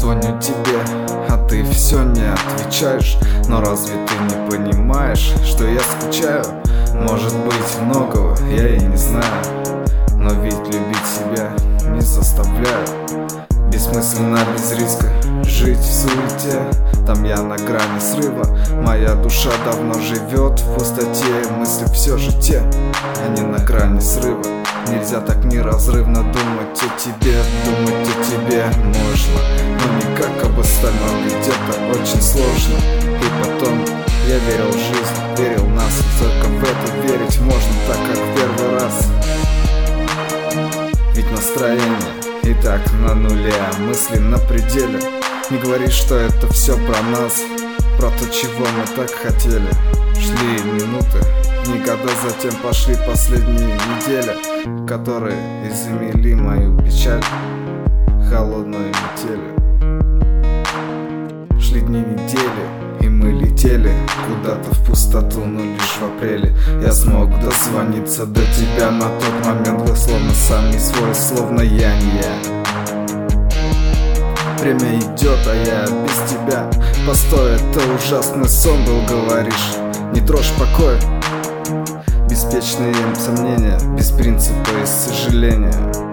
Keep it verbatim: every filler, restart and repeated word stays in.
звоню тебе, а ты все не отвечаешь. Но разве ты не понимаешь, что я скучаю? Может быть, многого я и не знаю, но ведь любить себя не заставляю. Бессмысленно, без риска жить в суете, там я на грани срыва. Моя душа давно живет в пустоте, мысли все же те, они на грани срыва. Нельзя так неразрывно думать о тебе, думать о тебе можно, но не как об остальном, ведь это очень сложно. И потом я верил в жизнь, верил в нас, и только в это верить можно, так как в первый раз. Ведь настроение и так на нуле, а мысли на пределе. Не говори, что это все про нас, про то, чего мы так хотели. Шли минуты, дни, года, затем пошли последние недели, которые изумили мою печаль холодной метели. Шли дни, недели, и мы летели куда-то в пустоту, но лишь в апреле я смог дозвониться до тебя. На тот момент вы словно сам не свой, словно я не я. Время идет, а я без тебя. Постой, это ужасный сон был, говоришь. Не трожь покой. Беспечные сомнения, без принципа и сожаления.